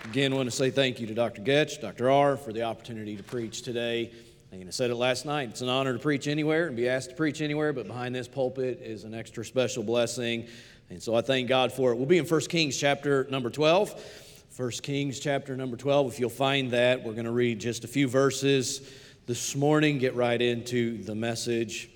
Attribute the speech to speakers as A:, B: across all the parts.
A: Again, I want to say thank you to Dr. Getch, Dr. R, for the opportunity to preach today. I said it last night, it's an honor to preach anywhere and be asked to preach anywhere, but behind this pulpit is an extra special blessing, and so I thank God for it. We'll be in 1 Kings chapter number 12. 1 Kings chapter number 12, if you'll find that, we're going to read just a few verses this morning, get right into the message.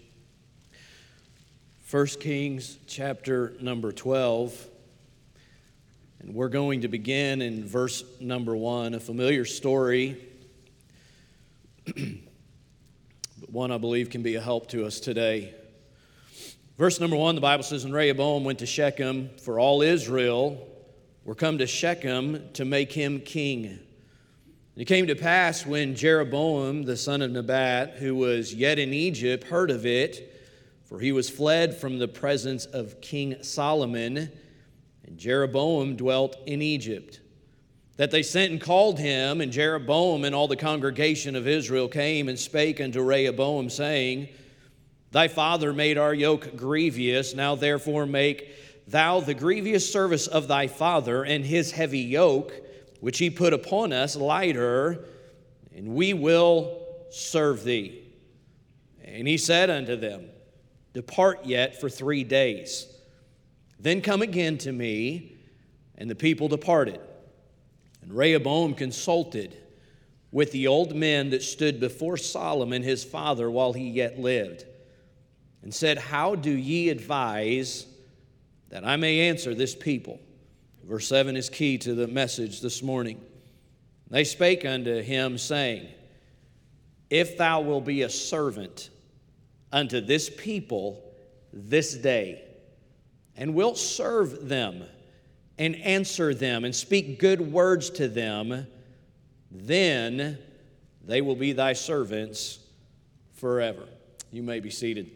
A: 1 Kings chapter number 12. And we're going to begin in verse number 1, a familiar story, but one I believe can be a help to us today. Verse number 1, the Bible says, "And Rehoboam went to Shechem, for all Israel were come to Shechem to make him king. And it came to pass when Jeroboam, the son of Nebat, who was yet in Egypt, heard of it, for he was fled from the presence of King Solomon, and Jeroboam dwelt in Egypt, that they sent and called him, and Jeroboam and all the congregation of Israel came and spake unto Rehoboam, saying, Thy father made our yoke grievous, now therefore make thou the grievous service of thy father and his heavy yoke, which he put upon us, lighter, and we will serve thee. And he said unto them, Depart yet for 3 days. Then come again to me. And the people departed. And Rehoboam consulted with the old men that stood before Solomon his father while he yet lived, and said, How do ye advise that I may answer this people? Verse 7 is key to the message this morning. They spake unto him, saying, If thou wilt be a servant unto this people this day, and wilt serve them, and answer them, and speak good words to them, then they will be thy servants forever." You may be seated.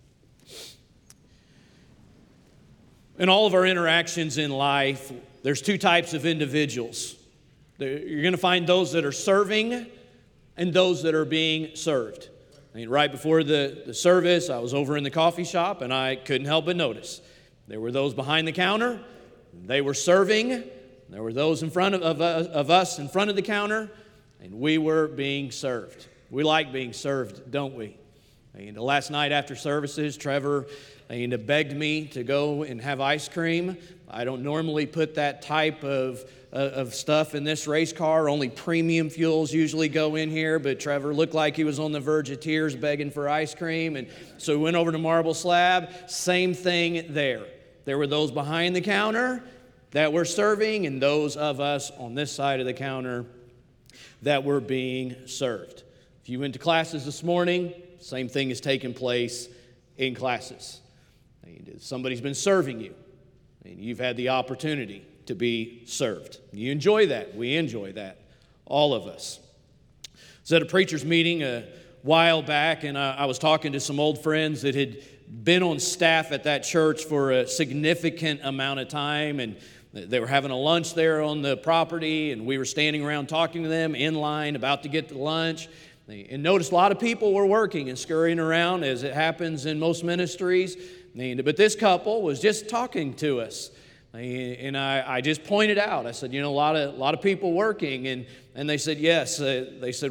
A: In all of our interactions in life, there's two types of individuals. You're going to find those that are serving and those that are being served. Right before the service, I was over in the coffee shop, and I couldn't help but notice there were those behind the counter, they were serving. There were those in front of us in front of the counter, and we were being served. We like being served, don't we? And last night after services, Trevor begged me to go and have ice cream. I don't normally put that type of stuff in this race car. Only premium fuels usually go in here, but Trevor looked like he was on the verge of tears begging for ice cream. And so we went over to Marble Slab. Same thing there. There were those behind the counter that were serving, and those of us on this side of the counter that were being served. If you went to classes this morning, same thing is taking place in classes. Somebody's been serving you, and you've had the opportunity to be served. You enjoy that. We enjoy that, all of us. I was at a preacher's meeting a while back, and I was talking to some old friends that had been on staff at that church for a significant amount of time, and they were having a lunch there on the property, and we were standing around talking to them in line, about to get to lunch, and noticed a lot of people were working and scurrying around, as it happens in most ministries. But this couple was just talking to us, and I just pointed out. I said, a lot of people working, and they said yes. They said,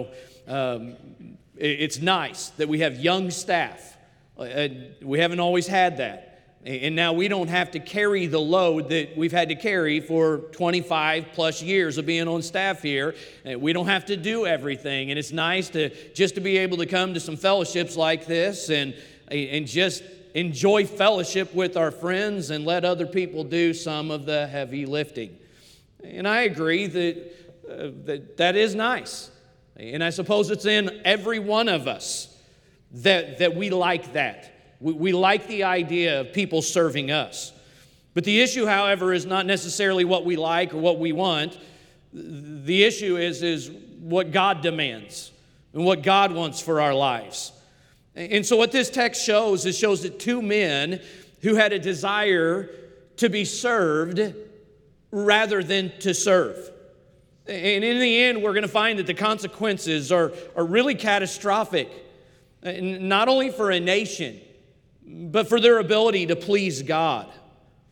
A: it's nice that we have young staff. We haven't always had that. And now we don't have to carry the load that we've had to carry for 25 plus years of being on staff here. We don't have to do everything. And it's nice to be able to come to some fellowships like this and just enjoy fellowship with our friends and let other people do some of the heavy lifting. And I agree that is nice. And I suppose it's in every one of us that we like that. We like the idea of people serving us. But the issue, however, is not necessarily what we like or what we want. The issue is what God demands and what God wants for our lives. And so what this text shows that two men who had a desire to be served rather than to serve. And in the end, we're going to find that the consequences are really catastrophic, not only for a nation, but for their ability to please God.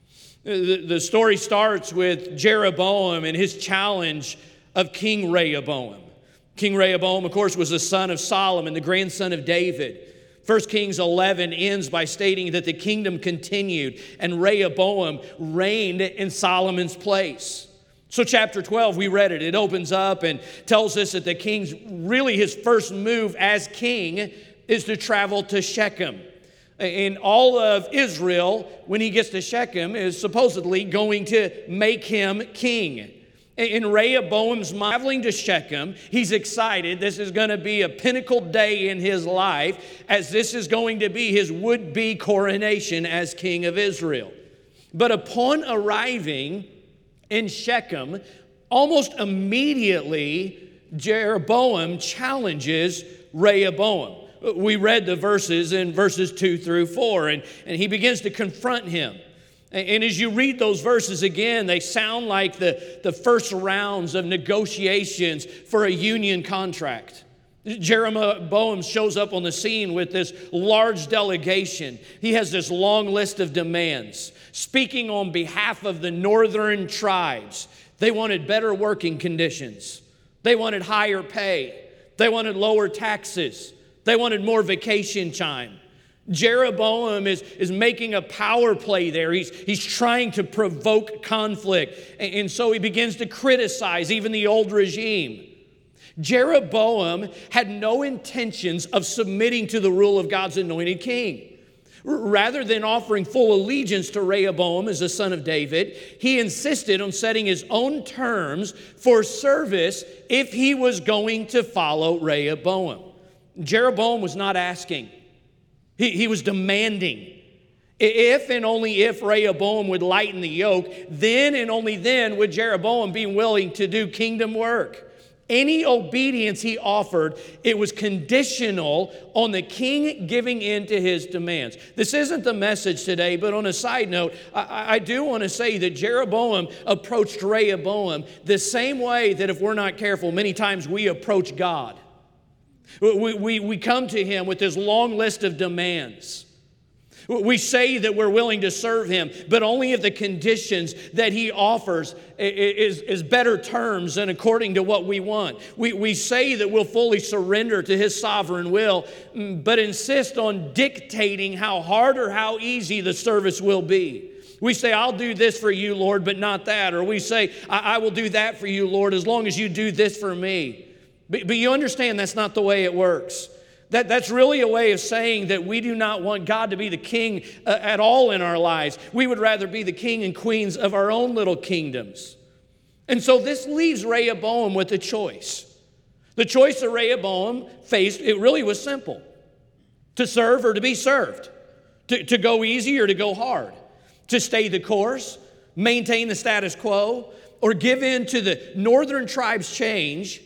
A: The story starts with Jeroboam and his challenge of King Rehoboam. King Rehoboam, of course, was the son of Solomon, the grandson of David. 1 Kings 11 ends by stating that the kingdom continued and Rehoboam reigned in Solomon's place. So chapter 12, we read it. It opens up and tells us that the king's really his first move as king is to travel to Shechem. And all of Israel, when he gets to Shechem, is supposedly going to make him king. In Rehoboam's mind, traveling to Shechem, he's excited. This is going to be a pinnacle day in his life, as this is going to be his would-be coronation as king of Israel. But upon arriving in Shechem, almost immediately, Jeroboam challenges Rehoboam. We read the verses in verses 2 through 4, and he begins to confront him. And as you read those verses again, they sound like the first rounds of negotiations for a union contract. Jeroboam shows up on the scene with this large delegation. He has this long list of demands, speaking on behalf of the northern tribes. They wanted better working conditions. They wanted higher pay. They wanted lower taxes. They wanted more vacation time. Jeroboam is making a power play there. He's trying to provoke conflict. And so he begins to criticize even the old regime. Jeroboam had no intentions of submitting to the rule of God's anointed king. Rather than offering full allegiance to Rehoboam as the son of David, he insisted on setting his own terms for service if he was going to follow Rehoboam. Jeroboam was not asking. He was demanding. If and only if Rehoboam would lighten the yoke, then and only then would Jeroboam be willing to do kingdom work. Any obedience he offered, it was conditional on the king giving in to his demands. This isn't the message today, but on a side note, I do want to say that Jeroboam approached Rehoboam the same way that, if we're not careful, many times we approach God. We come to him with this long list of demands. We say that we're willing to serve him, but only if the conditions that he offers is better terms than according to what we want. We say that we'll fully surrender to his sovereign will, but insist on dictating how hard or how easy the service will be. We say, I'll do this for you, Lord, but not that. Or we say, I will do that for you, Lord, as long as you do this for me. But you understand that's not the way it works. That's really a way of saying that we do not want God to be the king at all in our lives. We would rather be the king and queens of our own little kingdoms. And so this leaves Rehoboam with a choice. The choice that Rehoboam faced, it really was simple. To serve or to be served. To go easy or to go hard. To stay the course, maintain the status quo, or give in to the northern tribes' change,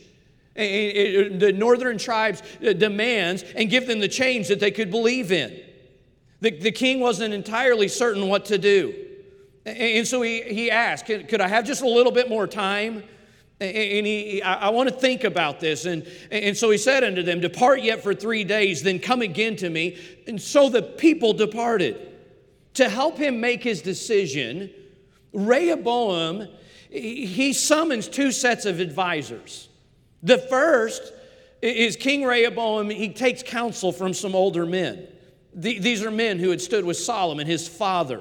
A: the northern tribes' demands, and give them the change that they could believe in. The king wasn't entirely certain what to do. And so he asked, could I have just a little bit more time? And I want to think about this. And so he said unto them, depart yet for 3 days, then come again to me. And so the people departed. To help him make his decision, Rehoboam, he summons 2 sets of advisors. The first is King Rehoboam. He takes counsel from some older men. These are men who had stood with Solomon, his father.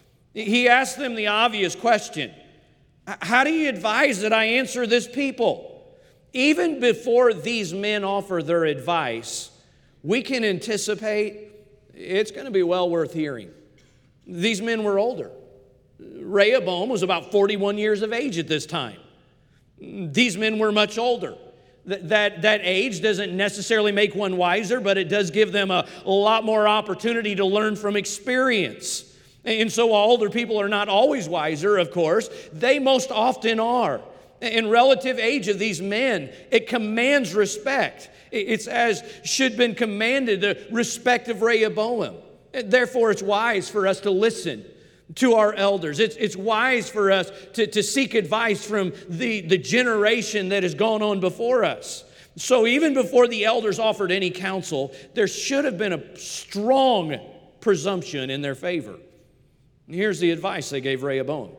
A: He asked them the obvious question, how do you advise that I answer this people? Even before these men offer their advice, we can anticipate it's going to be well worth hearing. These men were older. Rehoboam was about 41 years of age at this time. These men were much older. That age doesn't necessarily make one wiser, but it does give them a lot more opportunity to learn from experience. And so while older people are not always wiser, of course, they most often are. In relative age of these men, it commands respect. It's as should have been commanded the respect of Rehoboam. Therefore, it's wise for us to listen to our elders. It's wise for us to seek advice from the generation that has gone on before us. So even before the elders offered any counsel, there should have been a strong presumption in their favor. And here's the advice they gave Rehoboam.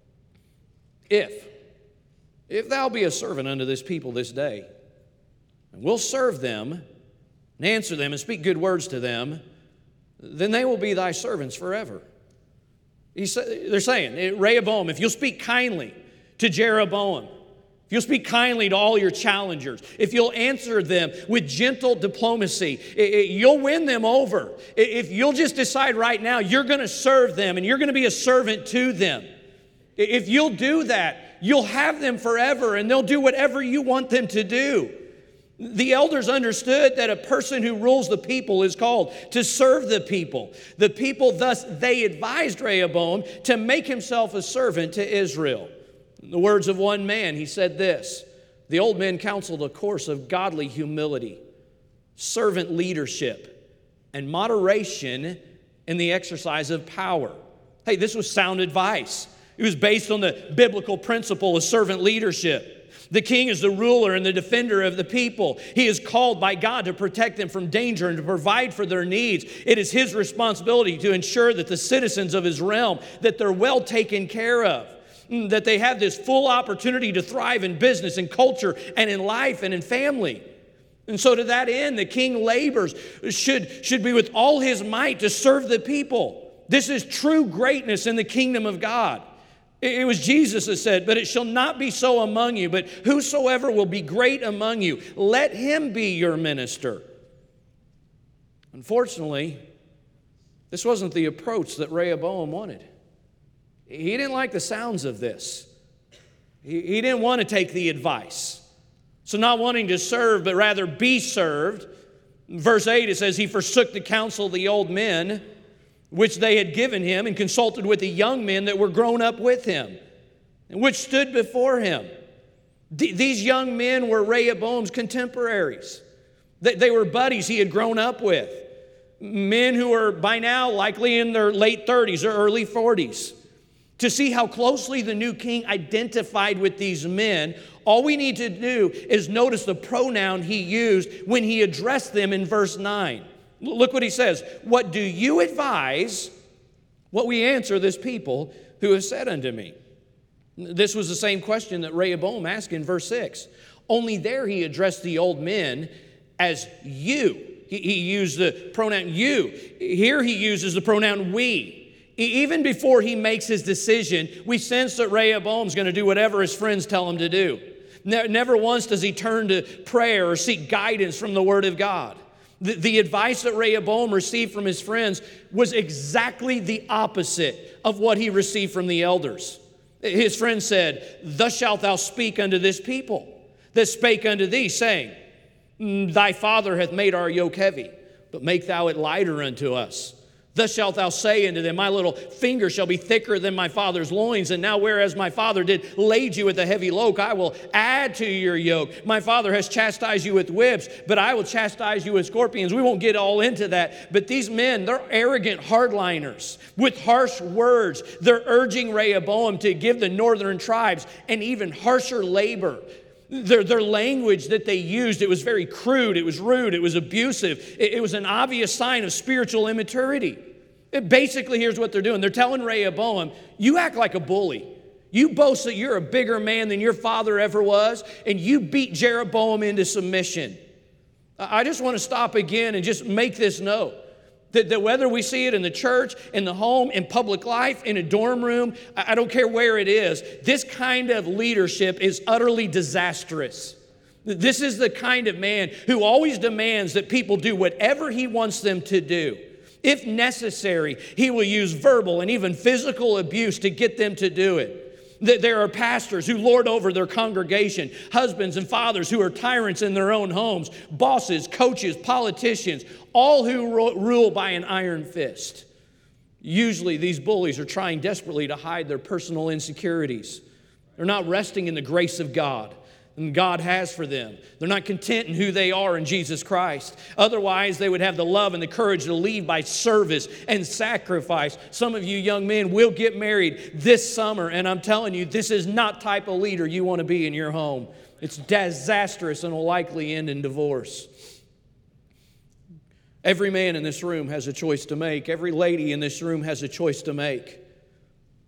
A: If thou be a servant unto this people this day, and will serve them, and answer them, and speak good words to them, then they will be thy servants forever. They're saying, Rehoboam, if you'll speak kindly to Jeroboam, if you'll speak kindly to all your challengers, if you'll answer them with gentle diplomacy, you'll win them over. If you'll just decide right now you're going to serve them and you're going to be a servant to them, if you'll do that, you'll have them forever and they'll do whatever you want them to do. The elders understood that a person who rules the people is called to serve the people. The people, thus, they advised Rehoboam to make himself a servant to Israel. In the words of one man, he said this: the old men counseled a course of godly humility, servant leadership, and moderation in the exercise of power. Hey, this was sound advice. It was based on the biblical principle of servant leadership. The king is the ruler and the defender of the people. He is called by God to protect them from danger and to provide for their needs. It is his responsibility to ensure that the citizens of his realm, that they're well taken care of, that they have this full opportunity to thrive in business and culture and in life and in family. And so to that end, the king labors should be with all his might to serve the people. This is true greatness in the kingdom of God. It was Jesus that said, but it shall not be so among you, but whosoever will be great among you, let him be your minister. Unfortunately, this wasn't the approach that Rehoboam wanted. He didn't like the sounds of this. He didn't want to take the advice. So not wanting to serve, but rather be served. In verse 8, it says, he forsook the counsel of the old men, which they had given him, and consulted with the young men that were grown up with him, and which stood before him. These young men were Rehoboam's contemporaries. They were buddies he had grown up with. Men who were by now likely in their late 30s or early 40s. To see how closely the new king identified with these men, all we need to do is notice the pronoun he used when he addressed them in verse 9. Look what he says. What do you advise? What we answer this people who have said unto me. This was the same question that Rehoboam asked in verse 6. Only there he addressed the old men as you. He used the pronoun you. Here he uses the pronoun we. Even before he makes his decision, we sense that Rehoboam's going to do whatever his friends tell him to do. Never once does he turn to prayer or seek guidance from the Word of God. The advice that Rehoboam received from his friends was exactly the opposite of what he received from the elders. His friends said, thus shalt thou speak unto this people that spake unto thee, saying, thy father hath made our yoke heavy, but make thou it lighter unto us. Thus shalt thou say unto them, my little finger shall be thicker than my father's loins. And now whereas my father did lade you with a heavy yoke, I will add to your yoke. My father has chastised you with whips, but I will chastise you with scorpions. We won't get all into that. But these men, they're arrogant hardliners with harsh words. They're urging Rehoboam to give the northern tribes an even harsher labor. Their language that they used, it was very crude, it was rude, it was abusive. It was an obvious sign of spiritual immaturity. Basically, here's what they're doing. They're telling Rehoboam, you act like a bully. You boast that you're a bigger man than your father ever was, and you beat Jeroboam into submission. I just want to stop again and just make this note. That whether we see it in the church, in the home, in public life, in a dorm room, I don't care where it is, this kind of leadership is utterly disastrous. This is the kind of man who always demands that people do whatever he wants them to do. If necessary, he will use verbal and even physical abuse to get them to do it. There are pastors who lord over their congregation, husbands and fathers who are tyrants in their own homes, bosses, coaches, politicians, all who rule by an iron fist. Usually these bullies are trying desperately to hide their personal insecurities. They're not resting in the grace of God and God has for them. They're not content in who they are in Jesus Christ. Otherwise, they would have the love and the courage to lead by service and sacrifice. Some of you young men will get married this summer, and I'm telling you, this is not type of leader you want to be in your home. It's disastrous and will likely end in divorce. Every man in this room has a choice to make. Every lady in this room has a choice to make.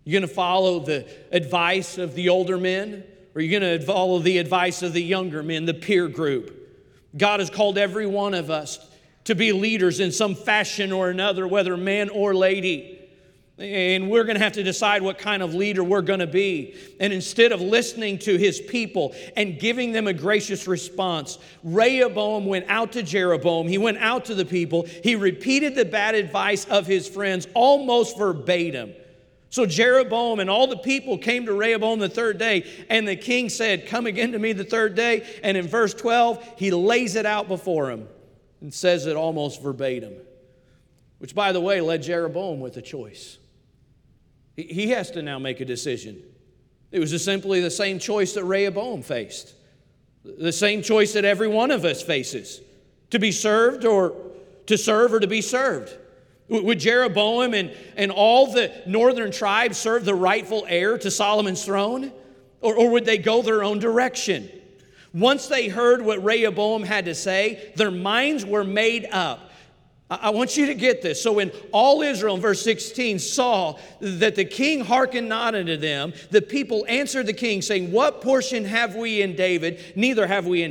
A: You going to follow the advice of the older men? Or are you going to follow the advice of the younger men, the peer group? God has called every one of us to be leaders in some fashion or another, whether man or lady. And we're going to have to decide what kind of leader we're going to be. And instead of listening to his people and giving them a gracious response, Rehoboam went out to Jeroboam. He went out to the people. He repeated the bad advice of his friends almost verbatim. So Jeroboam and all the people came to Rehoboam the third day, and the king said, "Come again to me the third day." And in verse 12, he lays it out before him and says it almost verbatim, which, by the way, led Jeroboam with a choice. He has to now make a decision. It was just simply the same choice that Rehoboam faced, the same choice that every one of us faces, to be served or to serve or to be served. Would Jeroboam and all the northern tribes serve the rightful heir to Solomon's throne? Or would they go their own direction? Once they heard what Rehoboam had to say, their minds were made up. I want you to get this. So when all Israel, in verse 16, saw that the king hearkened not unto them, the people answered the king, saying, "What portion have we in David? Neither have we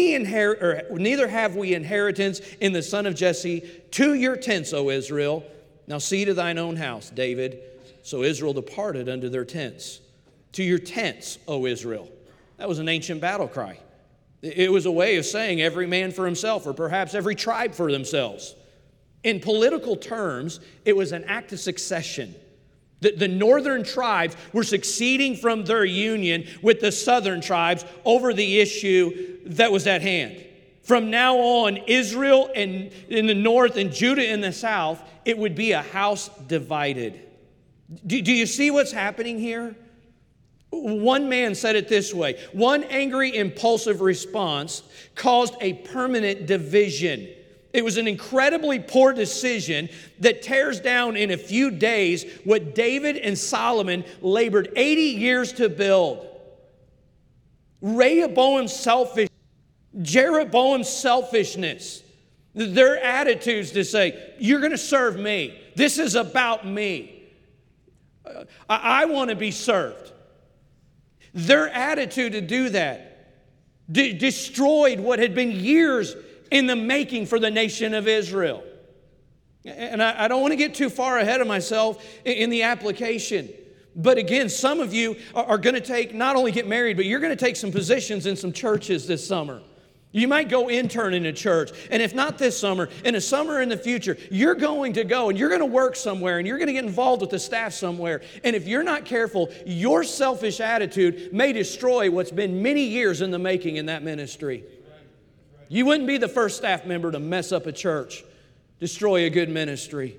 A: inheritance in the son of Jesse. To your tents, O Israel. Now see to thine own house, David." So Israel departed unto their tents. To your tents, O Israel. That was an ancient battle cry. It was a way of saying every man for himself, or perhaps every tribe for themselves. In political terms, it was an act of succession. The northern tribes were succeeding from their union with the southern tribes over the issue that was at hand. From now on, Israel in the north and Judah in the south, it would be a house divided. Do you see what's happening here? One man said it this way: one angry, impulsive response caused a permanent division. It was an incredibly poor decision that tears down in a few days what David and Solomon labored 80 years to build. Jeroboam's selfishness, their attitudes to say, "You're going to serve me. This is about me. I want to be served." Their attitude to do that destroyed what had been years in the making for the nation of Israel. And I don't want to get too far ahead of myself in the application. But again, some of you are going to not only get married, but you're going to take some positions in some churches this summer. You might go intern in a church. And if not this summer, in a summer in the future, you're going to go and you're going to work somewhere and you're going to get involved with the staff somewhere. And if you're not careful, your selfish attitude may destroy what's been many years in the making in that ministry. You wouldn't be the first staff member to mess up a church, destroy a good ministry.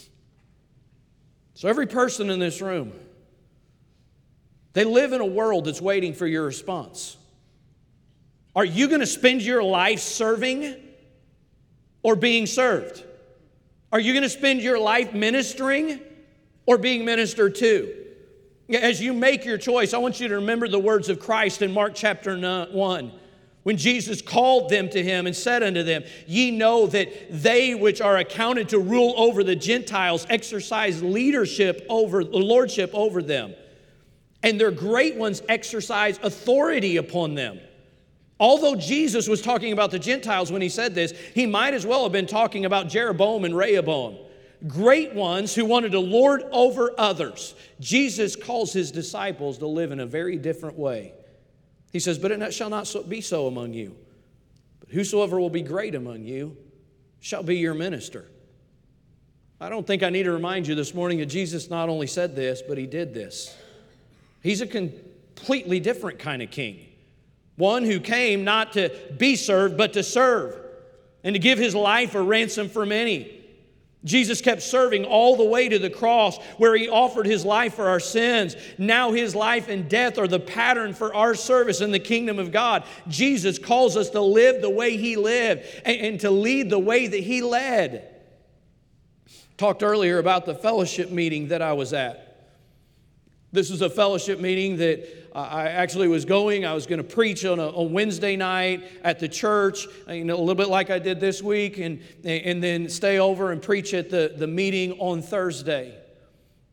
A: So every person in this room, they live in a world that's waiting for your response. Are you going to spend your life serving or being served? Are you going to spend your life ministering or being ministered to? As you make your choice, I want you to remember the words of Christ in Mark chapter 1. When Jesus called them to him and said unto them, "Ye know that they which are accounted to rule over the Gentiles exercise lordship over them, and their great ones exercise authority upon them." Although Jesus was talking about the Gentiles when he said this, he might as well have been talking about Jeroboam and Rehoboam, great ones who wanted to lord over others. Jesus calls his disciples to live in a very different way. He says, "But it shall not be so among you. But whosoever will be great among you shall be your minister." I don't think I need to remind you this morning that Jesus not only said this, but he did this. He's a completely different kind of king. One who came not to be served, but to serve, and to give his life a ransom for many. Jesus kept serving all the way to the cross, where he offered his life for our sins. Now his life and death are the pattern for our service in the kingdom of God. Jesus calls us to live the way he lived and to lead the way that he led. Talked earlier about the fellowship meeting that I was at. This was a fellowship meeting that I actually was going. I was going to preach on a Wednesday night at the church, a little bit like I did this week, and then stay over and preach at the meeting on Thursday.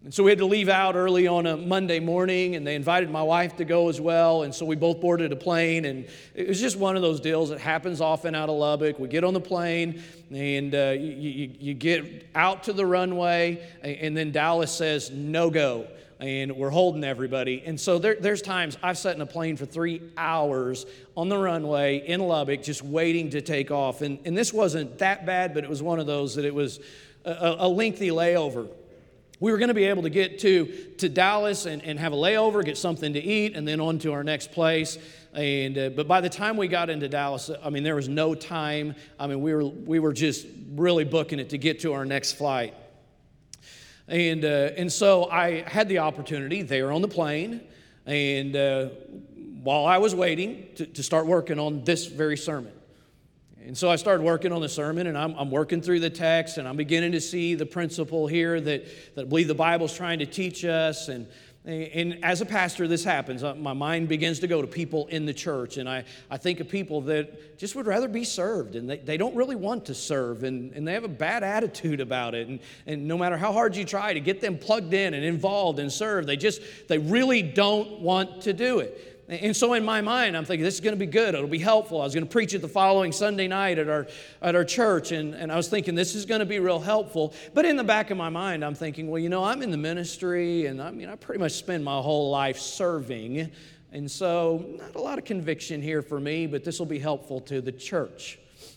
A: And so we had to leave out early on a Monday morning, and they invited my wife to go as well. And so we both boarded a plane, and it was just one of those deals that happens often out of Lubbock. We get on the plane, and you get out to the runway, and then Dallas says, no go. And we're holding everybody. And so there's times I've sat in a plane for 3 hours on the runway in Lubbock just waiting to take off. And this wasn't that bad, but it was one of those that it was a lengthy layover. We were going to be able to get to Dallas and have a layover, get something to eat, and then on to our next place. But by the time we got into Dallas, I mean, there was no time. I mean, we were just really booking it to get to our next flight. And so I had the opportunity there on the plane, and while I was waiting to start working on this very sermon. And so I started working on the sermon, and I'm working through the text, and I'm beginning to see the principle here that I believe the Bible's trying to teach us. And as a pastor, this happens. My mind begins to go to people in the church, and I think of people that just would rather be served, and they don't really want to serve, and they have a bad attitude about it. And no matter how hard you try to get them plugged in and involved and served, they really don't want to do it. And so in my mind, I'm thinking, this is going to be good. It'll be helpful. I was going to preach it the following Sunday night at our church, and I was thinking, this is going to be real helpful. But in the back of my mind, I'm thinking, well, I'm in the ministry, and I pretty much spend my whole life serving. And so not a lot of conviction here for me, but this will be helpful to the church.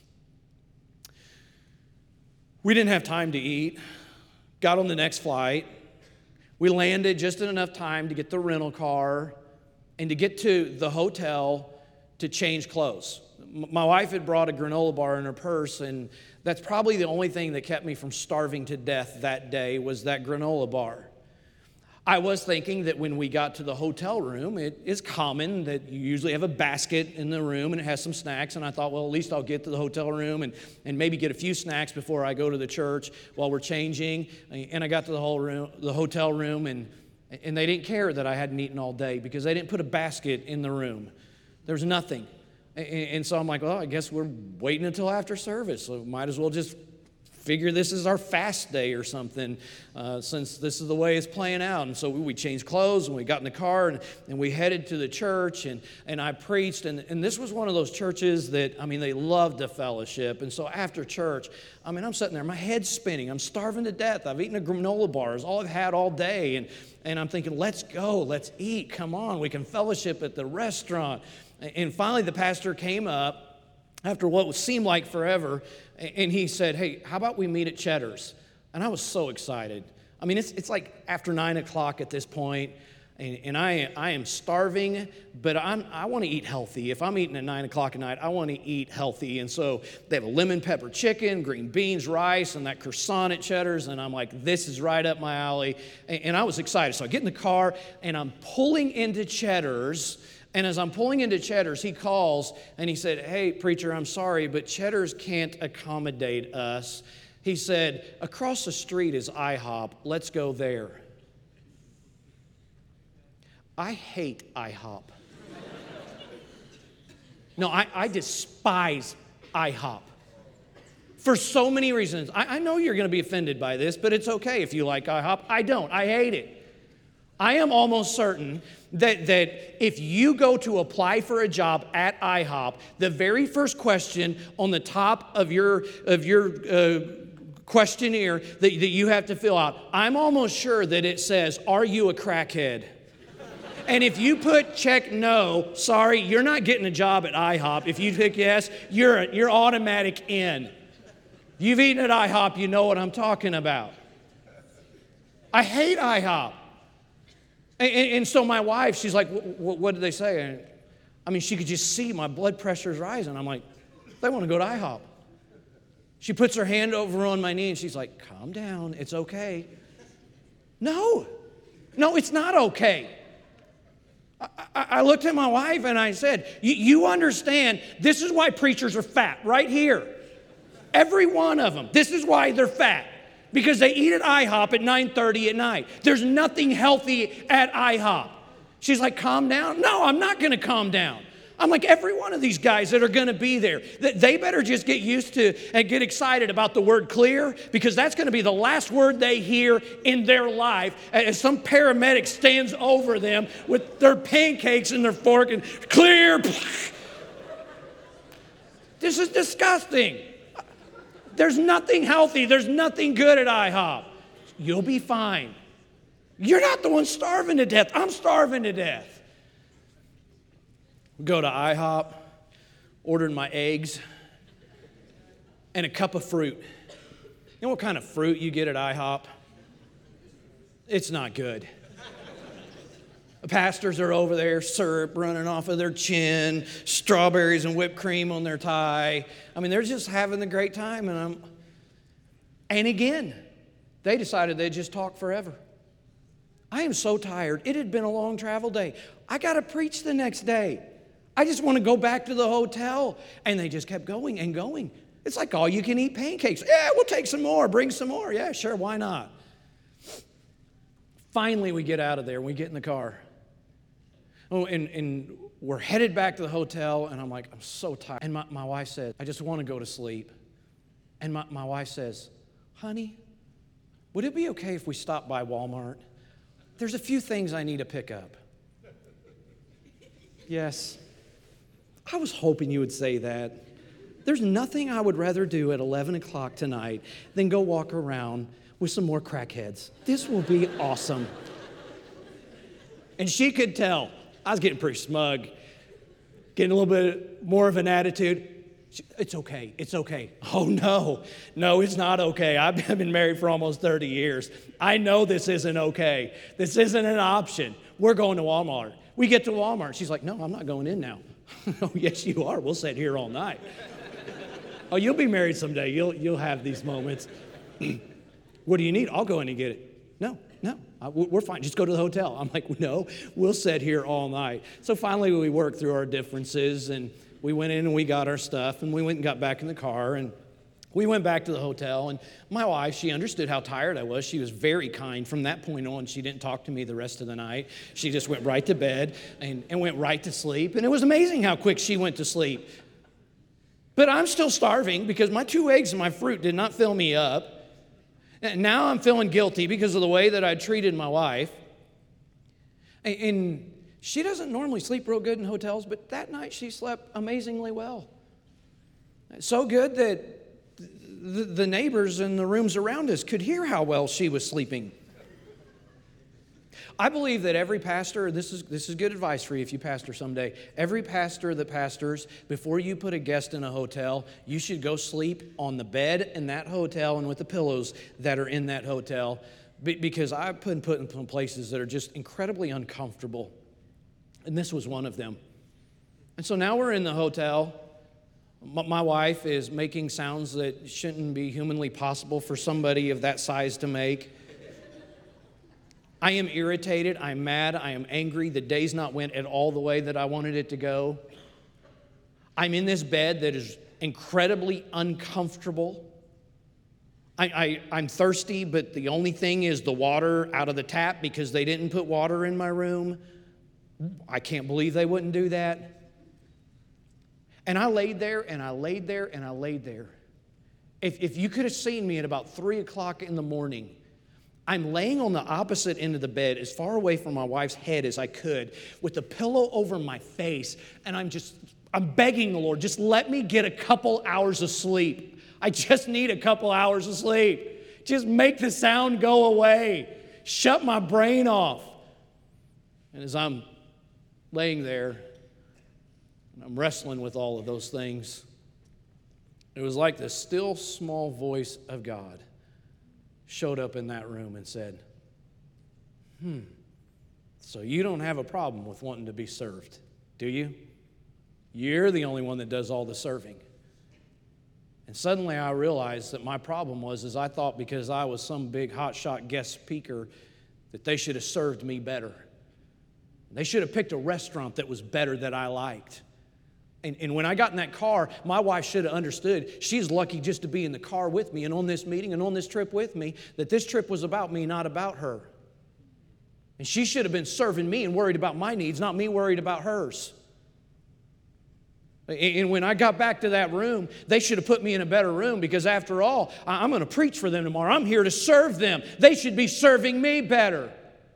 A: We didn't have time to eat. Got on the next flight. We landed just in enough time to get the rental car and to get to the hotel to change clothes. My wife had brought a granola bar in her purse, and that's probably the only thing that kept me from starving to death that day was that granola bar. I was thinking that when we got to the hotel room, it is common that you usually have a basket in the room and it has some snacks, and I thought, well, at least I'll get to the hotel room and maybe get a few snacks before I go to the church while we're changing. And I got to the hotel room, and they didn't care that I hadn't eaten all day because they didn't put a basket in the room. There's nothing. And so I'm like, well, I guess we're waiting until after service, so might as well just figure this is our fast day or something, since this is the way it's playing out. And so we changed clothes, and we got in the car, and we headed to the church, and I preached. And this was one of those churches that, they loved the fellowship. And so after church, I'm sitting there, my head's spinning. I'm starving to death. I've eaten a granola bar. It's all I've had all day. And I'm thinking, let's go, let's eat. Come on, we can fellowship at the restaurant. And finally, the pastor came up after what seemed like forever, and he said, hey, how about we meet at Cheddar's? And I was so excited. It's like after 9 o'clock at this point, and I am starving, but I want to eat healthy. If I'm eating at 9 o'clock at night, I want to eat healthy. And so they have a lemon pepper chicken, green beans, rice, and that croissant at Cheddar's, and I'm like, this is right up my alley. And I was excited. So I get in the car, and I'm pulling into Cheddar's. And as I'm pulling into Cheddar's, he calls and he said, hey, preacher, I'm sorry, but Cheddar's can't accommodate us. He said, across the street is IHOP. Let's go there. I hate IHOP. No, I despise IHOP for so many reasons. I know you're going to be offended by this, but it's okay if you like IHOP. I don't. I hate it. I am almost certain that if you go to apply for a job at IHOP, the very first question on the top of your questionnaire that you have to fill out, I'm almost sure that it says, are you a crackhead? And if you put check no, sorry, you're not getting a job at IHOP. If you pick yes, you're automatic in. You've eaten at IHOP, you know what I'm talking about. I hate IHOP. And so my wife, she's like, what did they say? She could just see my blood pressure's rising. I'm like, they want to go to IHOP. She puts her hand over on my knee, and she's like, calm down, it's okay. No, it's not okay. I looked at my wife, and I said, you understand, this is why preachers are fat, right here. Every one of them. This is why they're fat. Because they eat at IHOP at 9:30 at night. There's nothing healthy at IHOP. She's like, calm down. No, I'm not going to calm down. I'm like, every one of these guys that are going to be there, they better just get used to and get excited about the word clear, because that's going to be the last word they hear in their life as some paramedic stands over them with their pancakes and their fork and clear. This is disgusting. There's nothing healthy. There's nothing good at IHOP. You'll be fine. You're not the one starving to death. I'm starving to death. We go to IHOP, ordered my eggs and a cup of fruit. You know what kind of fruit you get at IHOP? It's not good. The pastors are over there, syrup running off of their chin, strawberries and whipped cream on their tie. I mean, they're just having a great time. And again, they decided they'd just talk forever. I am so tired. It had been a long travel day. I got to preach the next day. I just want to go back to the hotel. And they just kept going and going. It's like all you can eat pancakes. Yeah, we'll take some more. Bring some more. Yeah, sure, why not? Finally, we get out of there and we get in the car. Oh, and we're headed back to the hotel, and I'm like, I'm so tired. And my wife said, I just want to go to sleep. And my wife says, honey, would it be okay if we stop by Walmart? There's a few things I need to pick up. Yes. I was hoping you would say that. There's nothing I would rather do at 11 o'clock tonight than go walk around with some more crackheads. This will be awesome. And she could tell. I was getting pretty smug, getting a little bit more of an attitude. It's okay. It's okay. Oh, no, it's not okay. I've been married for almost 30 years. I know this isn't okay. This isn't an option. We're going to Walmart. We get to Walmart. She's like, no, I'm not going in now. Oh, yes, you are. We'll sit here all night. Oh, you'll be married someday. You'll have these moments. What do you need? I'll go in and get it. No, we're fine. Just go to the hotel. I'm like, no, we'll sit here all night. So finally we worked through our differences, and we went in and we got our stuff, and we went and got back in the car, and we went back to the hotel. And my wife, she understood how tired I was. She was very kind. From that point on, she didn't talk to me the rest of the night. She just went right to bed and went right to sleep. And it was amazing how quick she went to sleep. But I'm still starving because my 2 eggs and my fruit did not fill me up. And now I'm feeling guilty because of the way that I treated my wife. And she doesn't normally sleep real good in hotels, but that night she slept amazingly well. So good that the neighbors in the rooms around us could hear how well she was sleeping. I believe that every pastor, this is good advice for you if you pastor someday, every pastor that pastors, before you put a guest in a hotel, you should go sleep on the bed in that hotel and with the pillows that are in that hotel, because I've been put in places that are just incredibly uncomfortable, and this was one of them. And so now we're in the hotel. My wife is making sounds that shouldn't be humanly possible for somebody of that size to make. I am irritated, I'm mad, I am angry. The day's not went at all the way that I wanted it to go. I'm in this bed that is incredibly uncomfortable. I'm thirsty, but the only thing is the water out of the tap because they didn't put water in my room. I can't believe they wouldn't do that. And I laid there, and I laid there, and I laid there. If you could have seen me at about 3 o'clock in the morning, I'm laying on the opposite end of the bed, as far away from my wife's head as I could, with the pillow over my face, and I'm begging the Lord, just let me get a couple hours of sleep. I just need a couple hours of sleep. Just make the sound go away. Shut my brain off. And as I'm laying there, and I'm wrestling with all of those things, it was like the still small voice of God showed up in that room and said, so you don't have a problem with wanting to be served, do you? You're the only one that does all the serving. And suddenly I realized that my problem was I thought because I was some big hotshot guest speaker that they should have served me better. They should have picked a restaurant that was better that I liked. And when I got in that car, my wife should have understood. She's lucky just to be in the car with me and on this meeting and on this trip with me, that this trip was about me, not about her. And she should have been serving me and worried about my needs, not me worried about hers. And when I got back to that room, they should have put me in a better room because after all, I'm going to preach for them tomorrow. I'm here to serve them. They should be serving me better.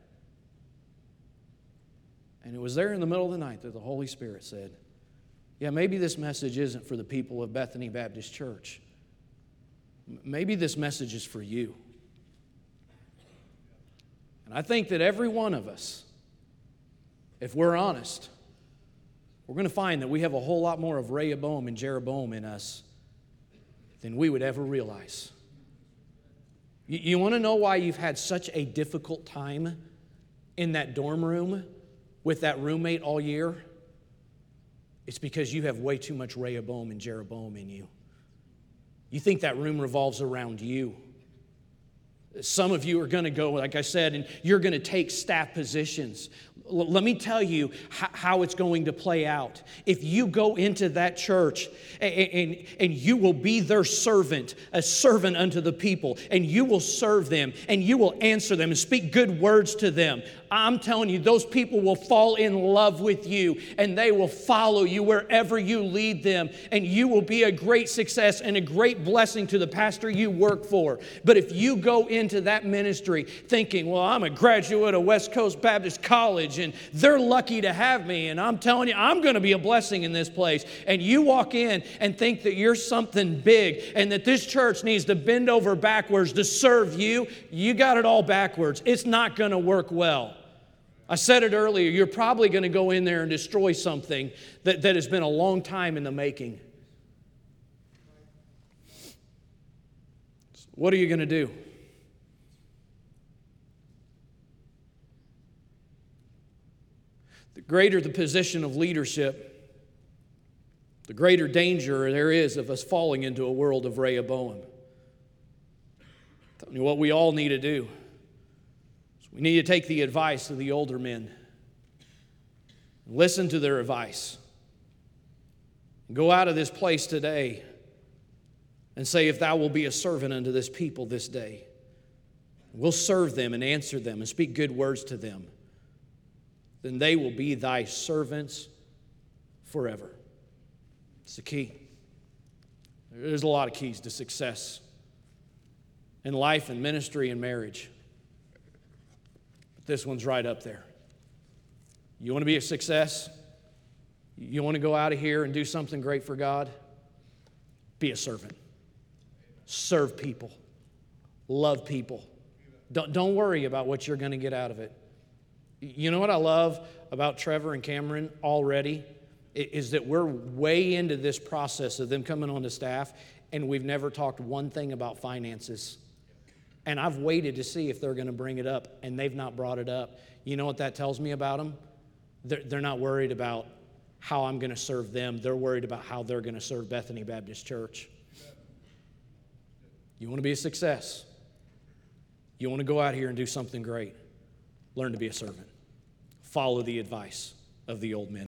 A: And it was there in the middle of the night that the Holy Spirit said, yeah, maybe this message isn't for the people of Bethany Baptist Church. Maybe this message is for you. And I think that every one of us, if we're honest, we're going to find that we have a whole lot more of Rehoboam and Jeroboam in us than we would ever realize. You want to know why you've had such a difficult time in that dorm room with that roommate all year? It's because you have way too much Rehoboam and Jeroboam in you. You think that room revolves around you. Some of you are going to go, like I said, and you're going to take staff positions. Let me tell you how it's going to play out. If you go into that church and you will be their servant, a servant unto the people, and you will serve them, and you will answer them and speak good words to them, I'm telling you, those people will fall in love with you, and they will follow you wherever you lead them, and you will be a great success and a great blessing to the pastor you work for. But if you go into that ministry thinking, well, I'm a graduate of West Coast Baptist College, and they're lucky to have me, and I'm telling you, I'm going to be a blessing in this place, and you walk in and think that you're something big, and that this church needs to bend over backwards to serve you, you got it all backwards. It's not going to work well. I said it earlier, you're probably going to go in there and destroy something that has been a long time in the making. What are you going to do? The greater the position of leadership, the greater danger there is of us falling into a world of Rehoboam. I'm telling you what we all need to do. We need to take the advice of the older men. Listen to their advice. Go out of this place today and say, if thou wilt be a servant unto this people this day, we'll serve them and answer them and speak good words to them, then they will be thy servants forever. It's the key. There's a lot of keys to success in life and ministry and marriage. This one's right up there. You want to be a success? You want to go out of here and do something great for God? Be a servant. Serve people. Love people. Don't worry about what you're going to get out of it. You know what I love about Trevor and Cameron already? Is that we're way into this process of them coming on to staff, and we've never talked one thing about finances. And I've waited to see if they're going to bring it up, and they've not brought it up. You know what that tells me about them? They're not worried about how I'm going to serve them. They're worried about how they're going to serve Bethany Baptist Church. You want to be a success? You want to go out here and do something great? Learn to be a servant. Follow the advice of the old men.